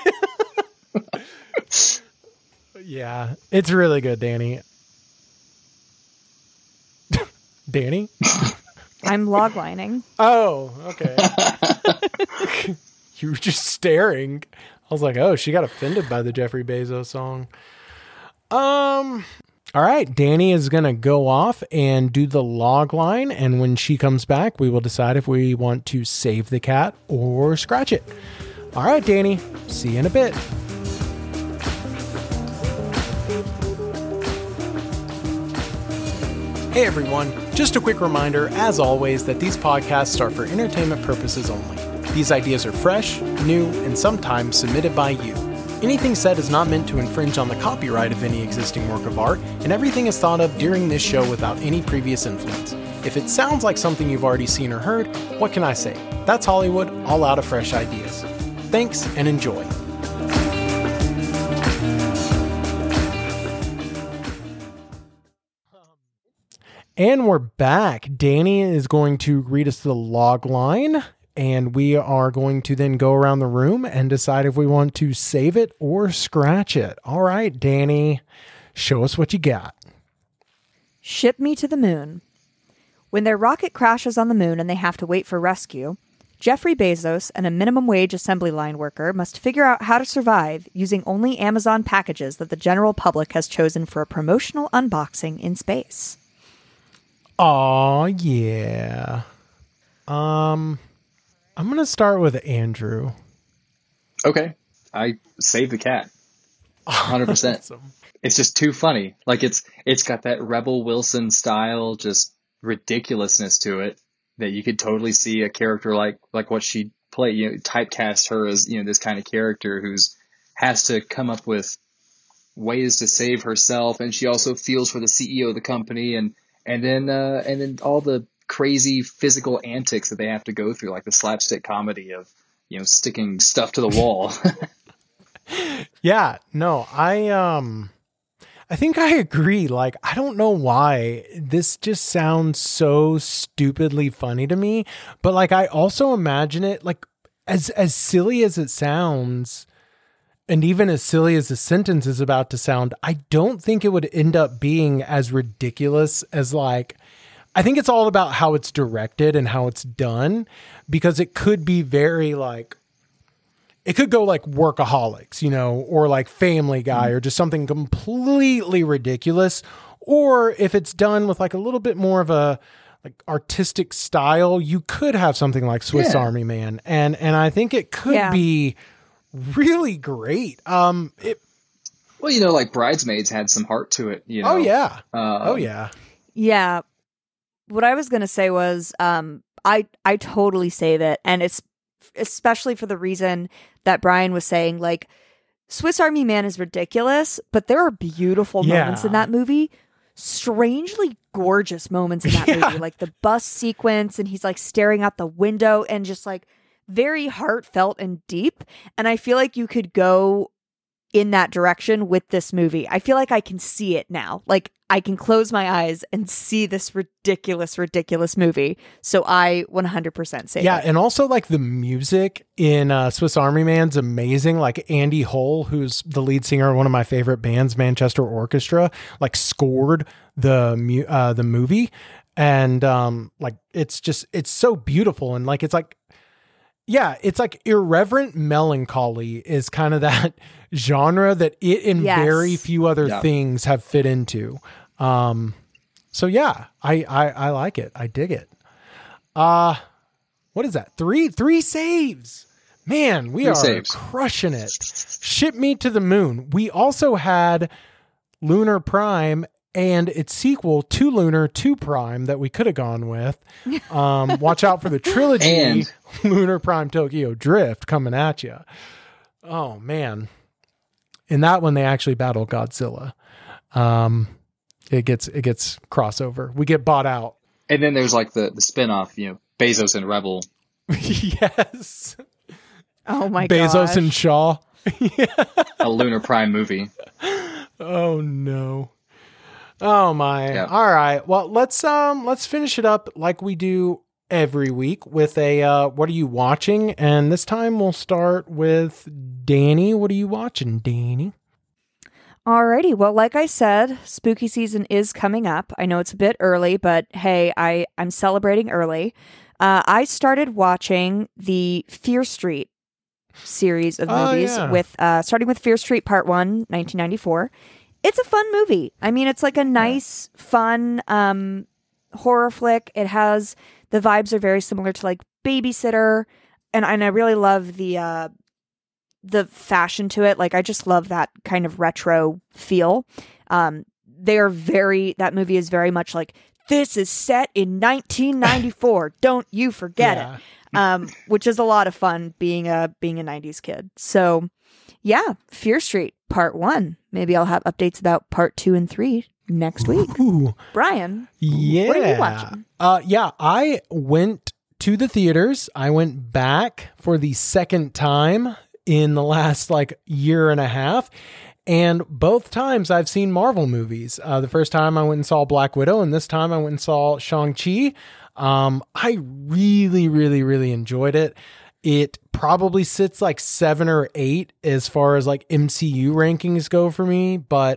Speaker 1: Yeah, it's really good, Danny. Danny?
Speaker 3: I'm loglining.
Speaker 1: Oh, okay. You were just staring. I was like, oh, she got offended by the Jeffrey Bezos song. All right, Danny is going to go off and do the log line, and when she comes back, we will decide if we want to save the cat or scratch it. All right, Danny, see you in a bit. Hey everyone, just a quick reminder, as always, that these podcasts are for entertainment purposes only. These ideas are fresh, new, and sometimes submitted by you. Anything said is not meant to infringe on the copyright of any existing work of art, and everything is thought of during this show without any previous influence. If it sounds like something you've already seen or heard, what can I say? That's Hollywood, all out of fresh ideas. Thanks, and enjoy. And we're back. Danny is going to read us the log line, and we are going to then go around the room and decide if we want to save it or scratch it. All right, Danny, show us what you got.
Speaker 3: Ship me to the moon. When their rocket crashes on the moon and they have to wait for rescue, Jeffrey Bezos and a minimum wage assembly line worker must figure out how to survive using only Amazon packages that the general public has chosen for a promotional unboxing in space.
Speaker 1: Aw, yeah. I'm going to start with Andrew.
Speaker 2: Okay. I saved the cat. 100%. Awesome. It's just too funny. Like it's got that Rebel Wilson style, just ridiculousness to it that you could totally see a character like what she played, typecast her as, this kind of character who's has to come up with ways to save herself. And she also feels for the CEO of the company and then all the crazy physical antics that they have to go through, like the slapstick comedy of, sticking stuff to the wall.
Speaker 1: Yeah, no, I think I agree. Like, I don't know why this just sounds so stupidly funny to me, but like, I also imagine it like as silly as it sounds. And even as silly as the sentence is about to sound, I don't think it would end up being as ridiculous as I think it's all about how it's directed and how it's done, because it could be very it could go like Workaholics, or like Family Guy or just something completely ridiculous. Or if it's done with like a little bit more of a artistic style, you could have something like Swiss Army Man. And I think it could be really great.
Speaker 2: Like Bridesmaids had some heart to it,
Speaker 1: Oh yeah.
Speaker 3: Yeah. What I was going to say was, I totally save it. And it's especially for the reason that Brian was saying, like, Swiss Army Man is ridiculous, but there are beautiful moments in that movie. Strangely gorgeous moments in that movie. Like the bus sequence and he's like staring out the window and just like very heartfelt and deep. And I feel like you could go in that direction with this movie. I feel like I can see it now. Like I can close my eyes and see this ridiculous, ridiculous movie. So I 100% say
Speaker 1: yeah. And also like the music in Swiss Army Man's amazing. Like Andy Hull, who's the lead singer of one of my favorite bands, Manchester Orchestra, like scored the movie. And like it's so beautiful. And like it's like, yeah, it's like irreverent melancholy is kind of that genre that it and very few other things have fit into. So yeah, I like it. I dig it. What is that? Three saves. Man, we are crushing it. Ship Me to the Moon. We also had Lunar Prime and its sequel to Lunar 2 Prime that we could have gone with. Watch out for the trilogy and Lunar Prime Tokyo Drift coming at you. Oh man. In that one, they actually battle Godzilla. It gets crossover. We get bought out.
Speaker 2: And then there's like the spinoff, Bezos and Rebel.
Speaker 1: Yes.
Speaker 3: Oh my
Speaker 1: god. Bezos and Shaw.
Speaker 2: A Lunar Prime movie.
Speaker 1: Oh no. Oh my. Yep. All right. Well, let's finish it up like we do every week with a what are you watching? And this time we'll start with Danny. What are you watching, Danny?
Speaker 3: Alrighty. Well, like I said, spooky season is coming up. I know it's a bit early, but hey, I'm celebrating early. I started watching the Fear Street series of movies with starting with Fear Street Part 1, 1994. It's a fun movie. I mean, it's like a nice, fun horror flick. It has the vibes are very similar to like Babysitter, and I really love the fashion to it. Like I just love that kind of retro feel. That movie is very much like, this is set in 1994. Don't you forget it. Which is a lot of fun being a 90s kid. So yeah, Fear Street Part 1. Maybe I'll have updates about Part 2 and 3 next week.
Speaker 1: Ooh.
Speaker 3: Brian,
Speaker 1: yeah.
Speaker 3: What are you watching?
Speaker 1: I went to the theaters. I went back for the second time in the last like year and a half. And both times I've seen Marvel movies. The first time I went and saw Black Widow, and this time I went and saw Shang-Chi. I really, really, really enjoyed it. It probably sits like 7 or 8 as far as like MCU rankings go for me. But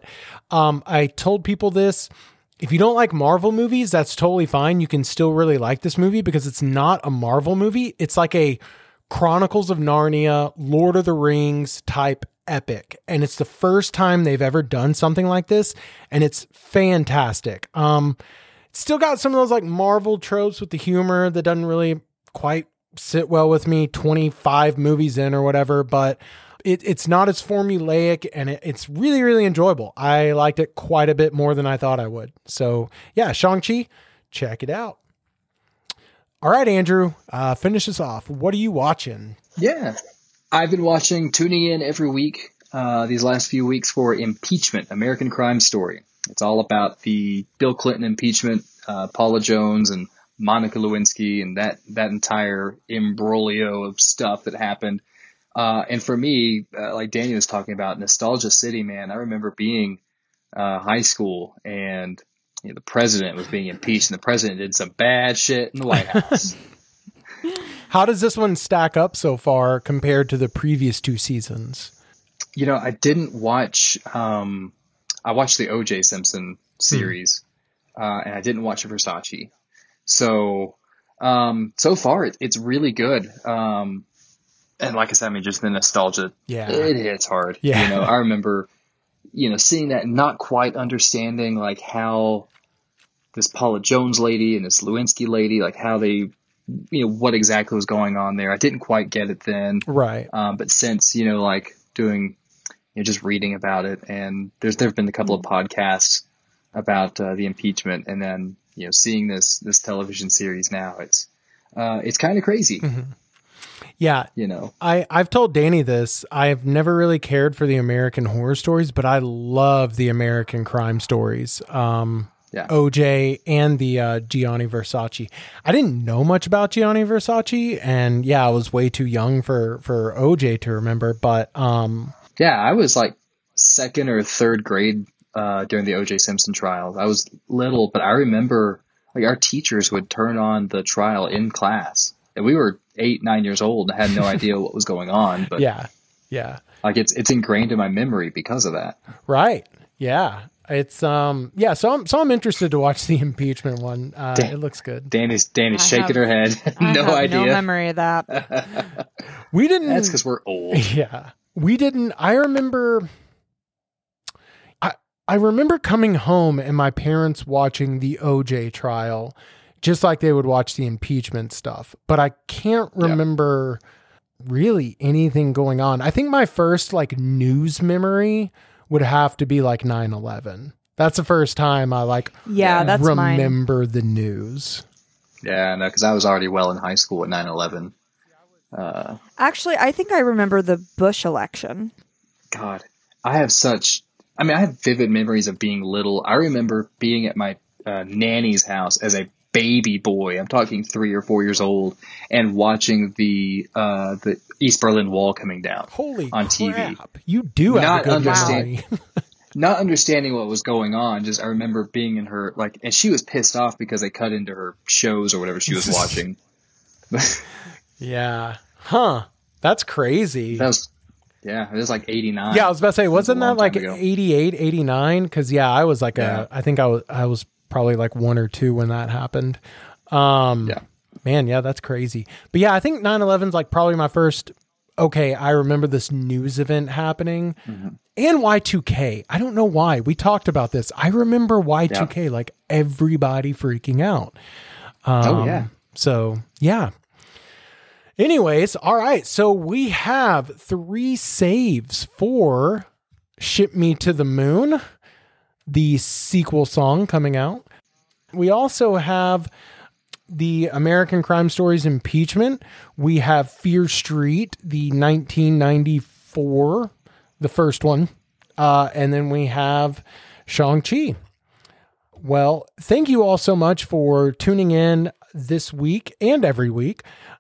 Speaker 1: I told people this. If you don't like Marvel movies, that's totally fine. You can still really like this movie because it's not a Marvel movie. It's like a Chronicles of Narnia, Lord of the Rings type epic. And it's the first time they've ever done something like this. And it's fantastic. It's still got some of those like Marvel tropes with the humor that doesn't really quite sit well with me 25 movies in or whatever, but it's not as formulaic, and it's really, really enjoyable. I liked it quite a bit more than I thought I would. So yeah, Shang-Chi, check it out. All right, Andrew, finish us off. What are you watching?
Speaker 2: Yeah, I've been tuning in every week these last few weeks for Impeachment, American Crime Story. It's all about the Bill Clinton impeachment, Paula Jones and Monica Lewinsky, and that entire imbroglio of stuff that happened. And for me, like Danny was talking about, nostalgia city, man. I remember being high school, and the president was being impeached, and the president did some bad shit in the White House.
Speaker 1: How does this one stack up so far compared to the previous 2 seasons?
Speaker 2: I didn't watch. I watched the O.J. Simpson series, and I didn't watch Versace. So, so far it's really good. And like I said, I mean, just the nostalgia, it hits hard. Yeah. I remember, seeing that and not quite understanding like how this Paula Jones lady and this Lewinsky lady, like how they, what exactly was going on there. I didn't quite get it then.
Speaker 1: Right.
Speaker 2: But since, like doing, just reading about it, and there've been a couple of podcasts about the impeachment, and then, seeing this television series now, it's kind of crazy.
Speaker 1: Mm-hmm. Yeah. I've told Danny this. I've never really cared for the American horror stories, but I love the American crime stories. OJ and the Gianni Versace. I didn't know much about Gianni Versace, and I was way too young for OJ to remember. But
Speaker 2: I was like second or third grade during the OJ Simpson trial. I was little, but I remember like our teachers would turn on the trial in class, and we were 8, 9 years old and had no idea what was going on. But like it's ingrained in my memory because of that.
Speaker 1: Right. Yeah. It's so I'm interested to watch the impeachment one. It looks good.
Speaker 2: Danny's shaking her head. No idea.
Speaker 3: No memory of that.
Speaker 1: We didn't.
Speaker 2: That's because we're old.
Speaker 1: Yeah. We didn't. I remember coming home and my parents watching the OJ trial, just like they would watch the impeachment stuff. But I can't remember really anything going on. I think my first like news memory would have to be like 9/11. That's the first time I
Speaker 3: that's
Speaker 1: remember the news.
Speaker 2: Yeah, no, because I was already well in high school at 9/11.
Speaker 3: Actually, I think I remember the Bush election.
Speaker 2: God, I have vivid memories of being little. I remember being at my nanny's house as a baby boy. I'm talking 3 or 4 years old, and watching the East Berlin Wall coming down.
Speaker 1: Holy
Speaker 2: on
Speaker 1: crap.
Speaker 2: TV.
Speaker 1: You do have a good memory.
Speaker 2: Not understanding what was going on. Just I remember being in her and she was pissed off because they cut into her shows or whatever she was watching.
Speaker 1: Yeah. Huh. That's crazy.
Speaker 2: It was like 89.
Speaker 1: Yeah, I was about to say, wasn't that like 88, 89? Because I was like I think I was probably like 1 or 2 when that happened. Man, that's crazy. But I think 9/11's like probably my first, I remember this news event happening. Mm-hmm. And Y2K. I don't know why. We talked about this. I remember Y2K, like everybody freaking out. So, anyways, all right. So we have 3 saves for Ship Me to the Moon, the sequel song coming out. We also have the American Crime Stories impeachment. We have Fear Street, the 1994, the first one. And then we have Shang-Chi. Well, thank you all so much for tuning in this week and every week.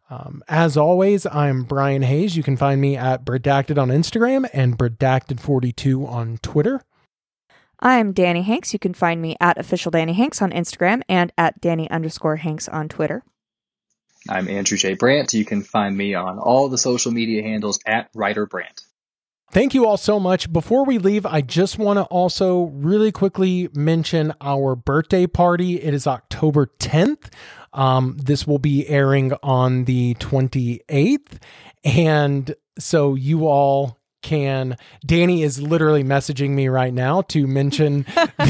Speaker 1: As always, I'm Brian Hayes. You can find me at Bredacted on Instagram and Bredacted42 on Twitter.
Speaker 3: I'm Danny Hanks. You can find me at Official Danny Hanks on Instagram and at Danny_Hanks on Twitter.
Speaker 2: I'm Andrew J. Brandt. You can find me on all the social media handles at Writer Brandt.
Speaker 1: Thank you all so much. Before we leave, I just want to also really quickly mention our birthday party. It is October 10th. This will be airing on the 28th. And so you all can, Danny is literally messaging me right now to mention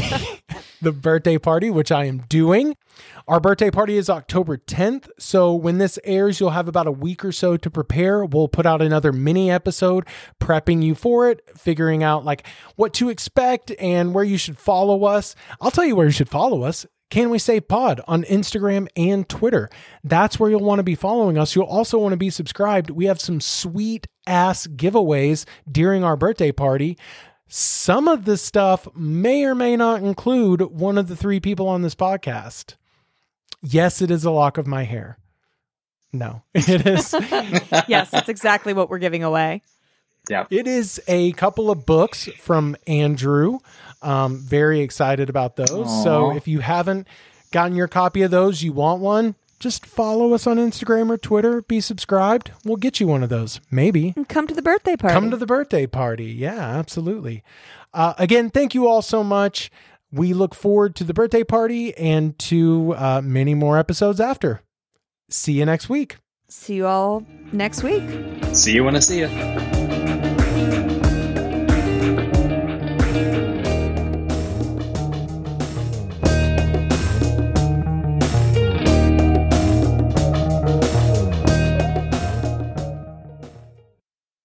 Speaker 1: the birthday party, which I am doing. Our birthday party is October 10th. So when this airs, you'll have about a week or so to prepare. We'll put out another mini episode prepping you for it, figuring out like what to expect and where you should follow us. I'll tell you where you should follow us. Can We Save Pod on Instagram and Twitter. That's where you'll want to be following us. You'll also want to be subscribed. We have some sweet ass giveaways during our birthday party. Some of the stuff may or may not include one of the 3 people on this podcast. Yes, it is a lock of my hair. No, it is.
Speaker 3: Yes, that's exactly what we're giving away.
Speaker 2: Yeah.
Speaker 1: It is a couple of books from Andrew. Very excited about those. Aww. So if you haven't gotten your copy of those, you want one, just follow us on Instagram or Twitter. Be subscribed. We'll get you one of those. Maybe.
Speaker 3: And come to the birthday party.
Speaker 1: Come to the birthday party. Yeah, absolutely. Again, thank you all so much. We look forward to the birthday party and to many more episodes after. See you next week.
Speaker 3: See you all next week.
Speaker 2: See you when I see you.